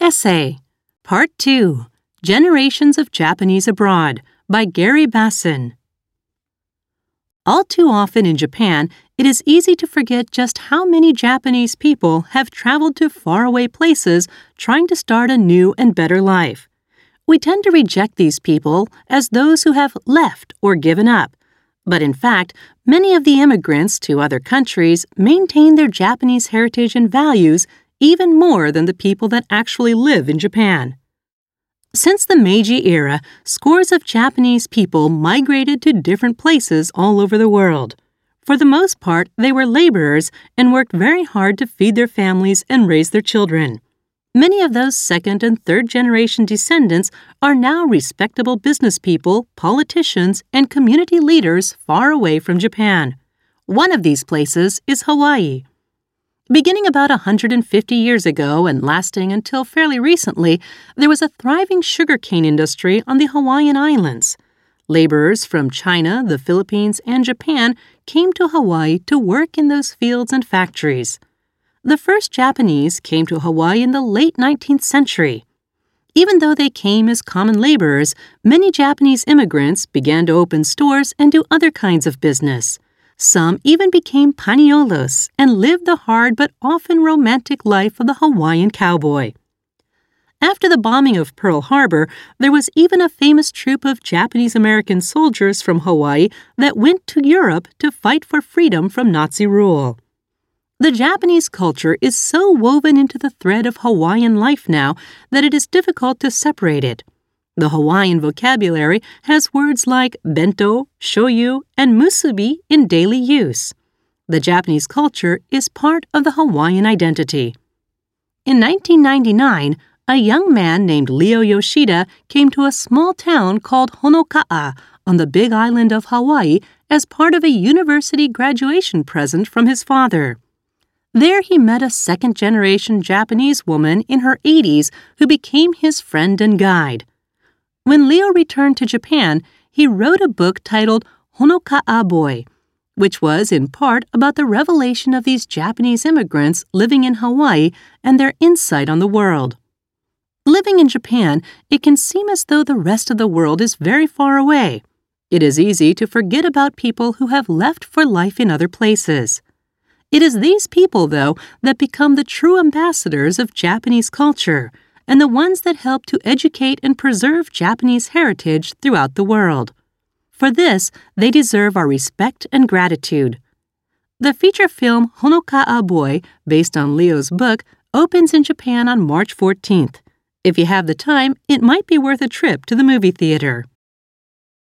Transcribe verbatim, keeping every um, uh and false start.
Essay, Part two, Generations of Japanese Abroad, by Gary Basson. All too often in Japan, it is easy to forget just how many Japanese people have traveled to faraway places trying to start a new and better life. We tend to reject these people as those who have left or given up. But in fact, many of the immigrants to other countries maintain their Japanese heritage and values even more than the people that actually live in Japan. Since the Meiji era, scores of Japanese people migrated to different places all over the world. For the most part, they were laborers and worked very hard to feed their families and raise their children. Many of those second and third generation descendants are now respectable business people, politicians, and community leaders far away from Japan. One of these places is Hawaii. Beginning about one hundred fifty years ago and lasting until fairly recently, there was a thriving sugarcane industry on the Hawaiian Islands. Laborers from China, the Philippines, and Japan came to Hawaii to work in those fields and factories. The first Japanese came to Hawaii in the late nineteenth century. Even though they came as common laborers, many Japanese immigrants began to open stores and do other kinds of business. Some even became paniolos and lived the hard but often romantic life of the Hawaiian cowboy. After the bombing of Pearl Harbor, there was even a famous troop of Japanese-American soldiers from Hawaii that went to Europe to fight for freedom from Nazi rule. The Japanese culture is so woven into the thread of Hawaiian life now that it is difficult to separate it. The Hawaiian vocabulary has words like bento, shoyu, and musubi in daily use. The Japanese culture is part of the Hawaiian identity. In nineteen ninety-nine, a young man named Leo Yoshida came to a small town called Honoka'a on the Big Island of Hawaii as part of a university graduation present from his father. There he met a second-generation Japanese woman in her eighties who became his friend and guide. When Leo returned to Japan, he wrote a book titled Honoka'a Boy, which was in part about the revelation of these Japanese immigrants living in Hawaii and their insight on the world. Living in Japan, it can seem as though the rest of the world is very far away. It is easy to forget about people who have left for life in other places. It is these people, though, that become the true ambassadors of Japanese culture, and the ones that help to educate and preserve Japanese heritage throughout the world. For this, they deserve our respect and gratitude. The feature film Honoka'a Boy, based on Leo's book, opens in Japan on March fourteenth. If you have the time, it might be worth a trip to the movie theater.